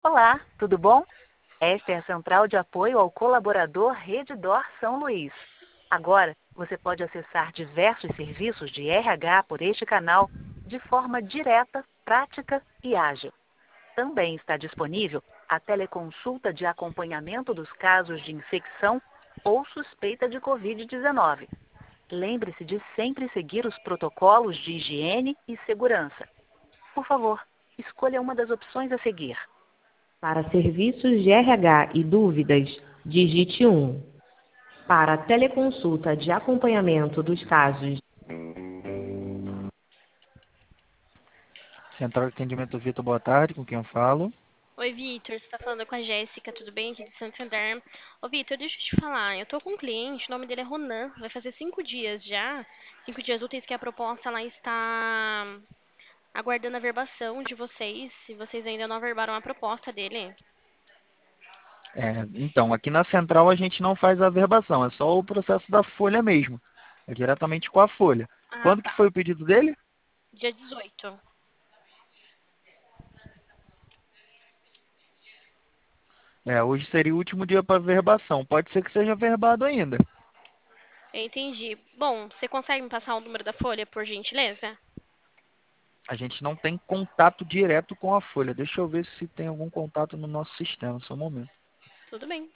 Olá, tudo bom? Esta é a Central de Apoio ao Colaborador Redditor São Luís. Agora, você pode acessar diversos serviços de RH por este canal de forma direta, prática e ágil. Também está disponível a teleconsulta de acompanhamento dos casos de infecção ou suspeita de Covid-19. Lembre-se de sempre seguir os protocolos de higiene e segurança. Por favor, escolha uma das opções a seguir. Para serviços de RH e dúvidas, digite 1. Para a teleconsulta de acompanhamento dos casos. Central de Atendimento Vitor, boa tarde, com quem eu falo? Oi, Vitor, você tá falando com a Jéssica, tudo bem? Aqui de Santander. Ô, Vitor, deixa eu te falar, eu tô com um cliente, o nome dele é Ronan, vai fazer 5 dias já, 5 dias úteis que a proposta lá está aguardando a verbação de vocês, se vocês ainda não averbaram a proposta dele. Então, aqui na Central a gente não faz a averbação, é só o processo da folha mesmo. É diretamente com a folha. Ah, Quando que tá. foi o pedido dele? Dia 18. Hoje seria o último dia para verbação. Pode ser que seja verbado ainda. Eu entendi. Bom, você consegue me passar o número da folha, por gentileza? A gente não tem contato direto com a folha. Deixa eu ver se tem algum contato no nosso sistema, só um momento. Tudo bem.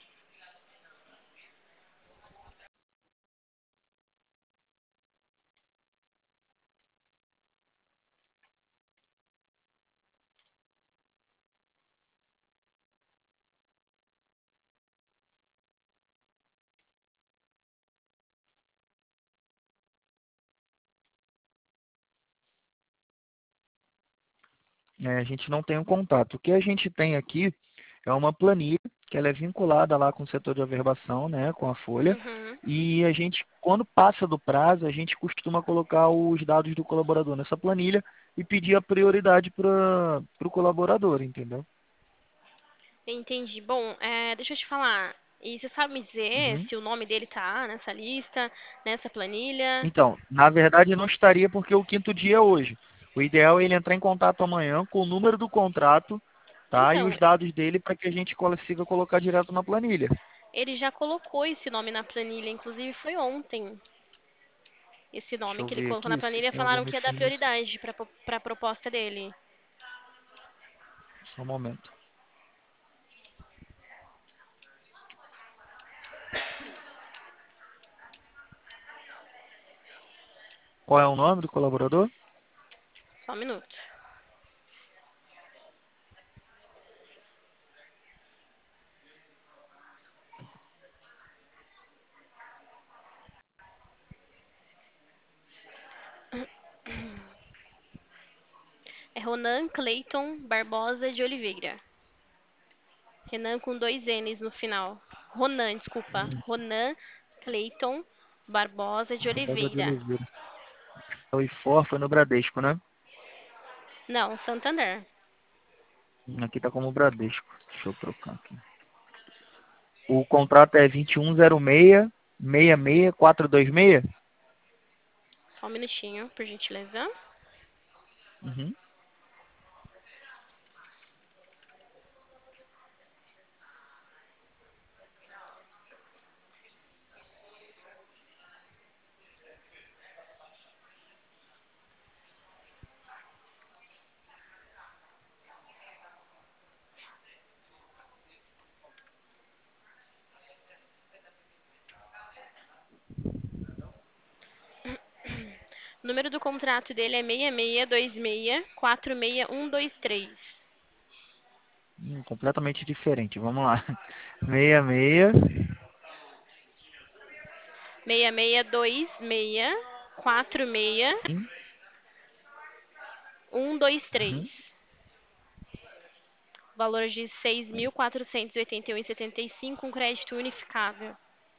A gente não tem um contato. O que a gente tem aqui é uma planilha que ela é vinculada lá com o setor de averbação, né, com a folha. Uhum. E a gente, quando passa do prazo, a gente costuma colocar os dados do colaborador nessa planilha e pedir a prioridade para o colaborador, entendeu? Entendi. Bom, deixa eu te falar. E você sabe me dizer Uhum. se o nome dele tá nessa lista, nessa planilha? Então, na verdade não estaria porque o quinto dia é hoje. O ideal é ele entrar em contato amanhã com o número do contrato, tá? E Então, os dados dele para que a gente consiga colocar direto na planilha. ele já colocou esse nome na planilha, inclusive foi ontem. Esse Deixa nome eu que ele ver colocou na aqui se planilha tem falaram alguma que ia dar informação. prioridade para a proposta dele. Só um momento. Qual é o nome do colaborador? Só um minuto. É Ronan Cleiton Barbosa de Oliveira. Renan com 2 N's no final. Ronan, desculpa. Ronan Cleiton Barbosa de Rosa de Oliveira. Oliveira. O IFOR foi no Bradesco, né? Não, Santander. Aqui tá como Bradesco. Deixa eu trocar aqui. O contrato é 2106-66426? Só um minutinho, por gentileza. Uhum. O número do contrato dele é 6626464123. Completamente diferente. Vamos lá. 66. 6626464123. Uhum. Valor de 6.481,75 com crédito unificável.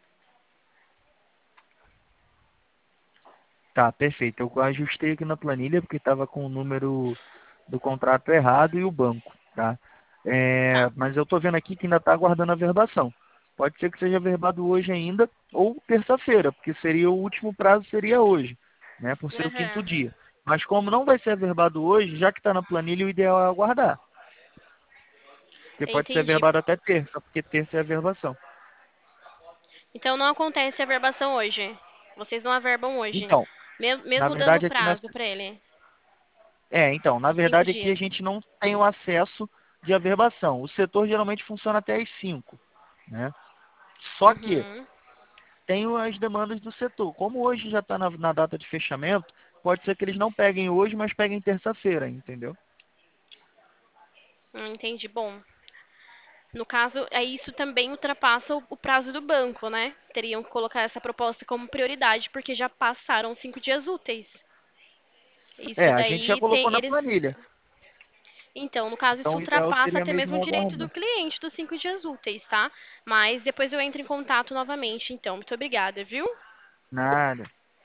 Tá, perfeito. Eu ajustei aqui na planilha porque estava com o número do contrato errado e o banco, tá? Tá. Mas eu estou vendo aqui que ainda está aguardando a verbação. Pode ser que seja verbado hoje ainda ou terça-feira, porque seria o último prazo seria hoje, né? Por ser o quinto Aham. dia. Mas como não vai ser verbado hoje, já que está na planilha, o ideal é aguardar. Porque pode ser Entendi. averbado até terça, porque terça é averbação. Então não acontece a verbação hoje. Vocês não averbam hoje. Então, na Mesmo dando verdade aqui prazo para ele. na De 5 verdade aqui a dias. gente não tem o acesso de averbação. O setor geralmente funciona até às 5, né? Só que Uhum. tem as demandas do setor. Como hoje já está na data de fechamento, pode ser que eles não peguem hoje, mas peguem terça-feira, entendeu? Entendi. Bom, no caso, aí isso também ultrapassa o prazo do banco, né? Teriam que colocar essa proposta como prioridade, porque já passaram 5 dias úteis. Isso É, a gente já daí colocou tem na eles. planilha. Então, no caso, Então isso o ideal ultrapassa seria até mesmo mesmo o direito do aguardar. cliente dos 5 dias úteis, tá? Mas depois eu entro em contato novamente, então. Muito obrigada, viu? Nada.